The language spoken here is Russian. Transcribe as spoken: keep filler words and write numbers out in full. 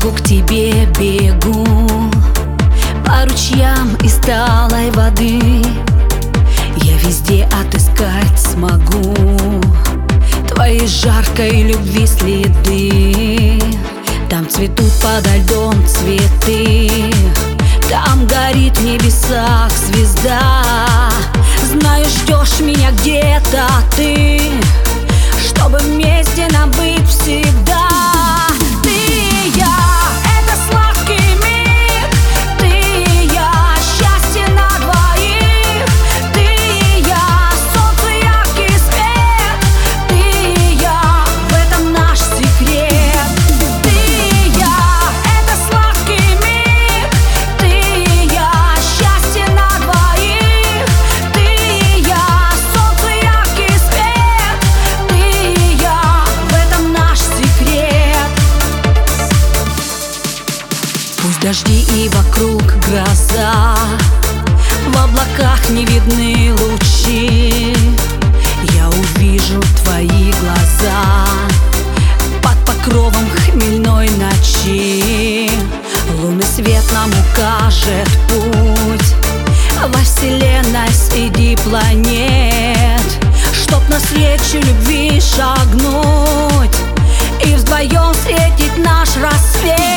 бегу к тебе, бегу по ручьям из талой воды. Я везде отыскать смогу твоей жаркой любви следы. Там цветут подо льдом цветы, там горит в небесах звезда. Знаю, ждешь меня где-то ты, чтобы вместе нам быть всегда. Ты и я — это сладкий миг, ты и я — счастье на двоих. Ты и я — солнце, яркий свет, ты и я — в этом наш секрет. Ты и я — это сладкий миг, ты и я — счастье на двоих. Ты и я — солнце, яркий свет, ты и я — в этом наш секрет. Пусть дожди и вокруг гроза, в облаках не видны лучи, я увижу твои глаза под покровом хмельной ночи. Лунный свет нам укажет путь во вселенной среди планет, чтоб навстречу любви шагнуть и вдвоем встретить наш рассвет.